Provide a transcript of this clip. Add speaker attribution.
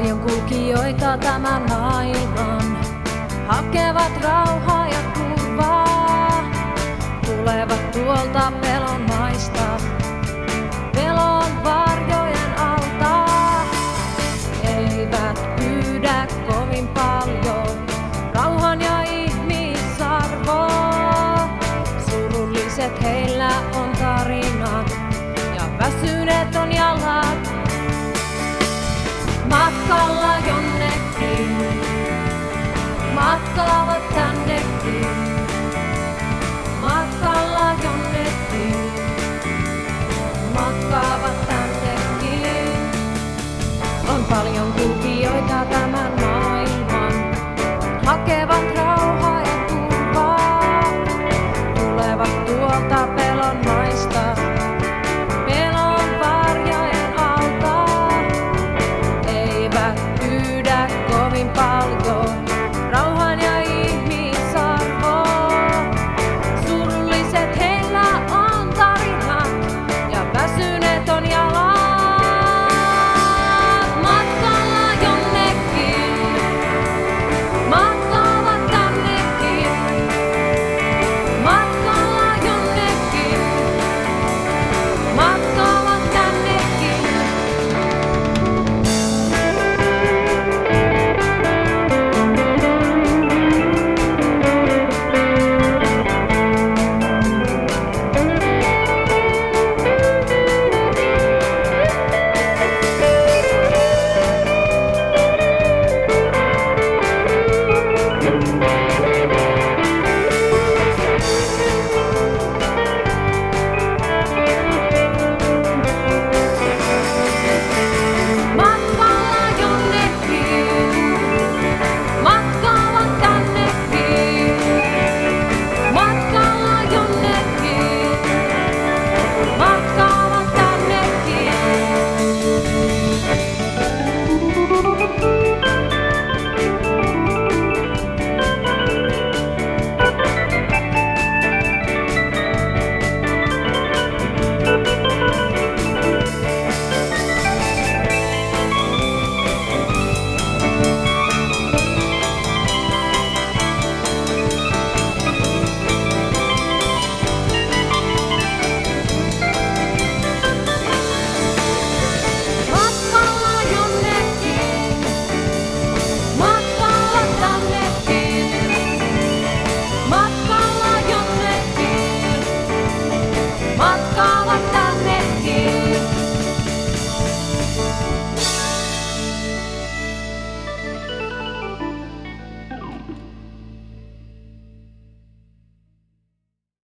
Speaker 1: paljon kulkijoita tämän maailman, hakevat rauhaa ja turvaa, tulevat tuolta pelon maista, pelon varjojen alta. Eivät pyydä kovin paljon rauhan ja ihmisarvoa. Surulliset heillä on tarinat ja väsyneet on jalat. Matkalla jonnekin, matkaavat tännekin. Matkalla jonnekin, matkaavat tännekin. On paljon kulkijoita tämän maailman, hakevat rauhaa ja turvaa, tulevat tuolta